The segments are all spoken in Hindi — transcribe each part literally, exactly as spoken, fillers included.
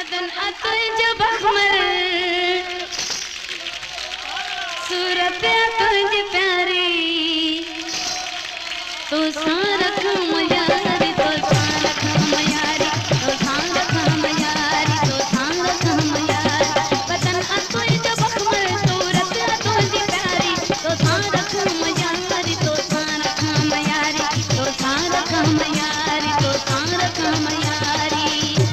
बदन अतुंज बखमल सूरत अतुंज प्यारी तो सार खम यारी तो सार खम यारी तो सार खम यारी तो सार खम यारी बदन अतुंज बखमल सूरत अतुंज प्यारी तो सार खम यारी तो सार खम यारी तो सार खम यारी तो सार खम यारी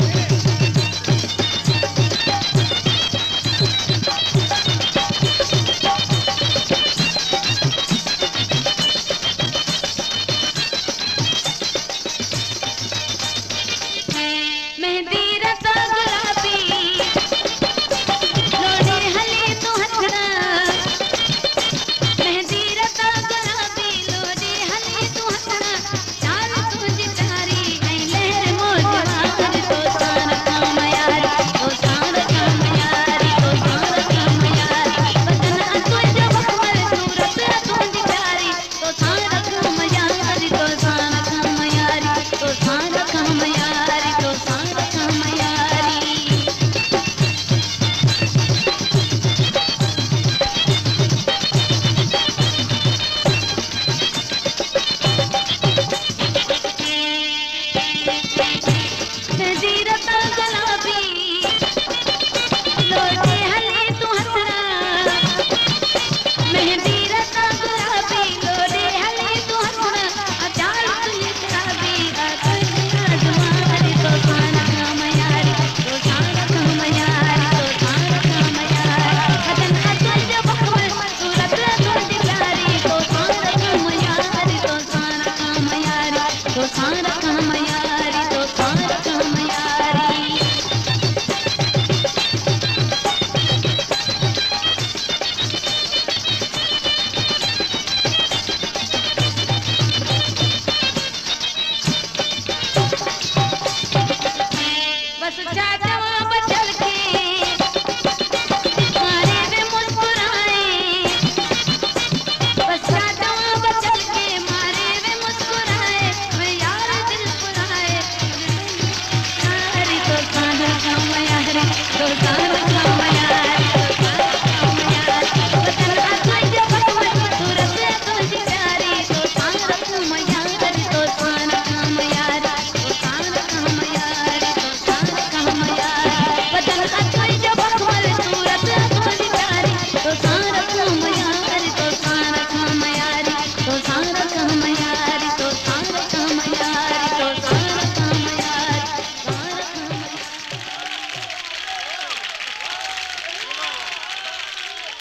मेहंदी रता गुलाबी लोडी हले तू हथड़ा मेहंदी रता गुलाबी लोडी हले तू हथड़ा चाल तुझी प्यारी ऐं लहर मौजवार तो सार काम यारी तो सार काम यारी तो सार काम यारी बदन अतुंज बखमल सूरत अतुंज प्यारी तो सार काम यारी तो सार काम यारी तो सार काम यारी तो सार काम यारी मेहंदी रता गुलाबी लोडी हले तू हथड़ा मेहंदी रता गुलाबी लोडी हले तू हथड़ा चाल तुझी प्यारी अतुंज राजकुमारी तो सार काम यारी तो सार काम यारी तो सार काम यारी बदन अतुंज बखमल सूरत अतुंज प्यारी तो सार काम यारी तो सार काम यारी तो सार काम यारी तो सार काम यारी बस चाचा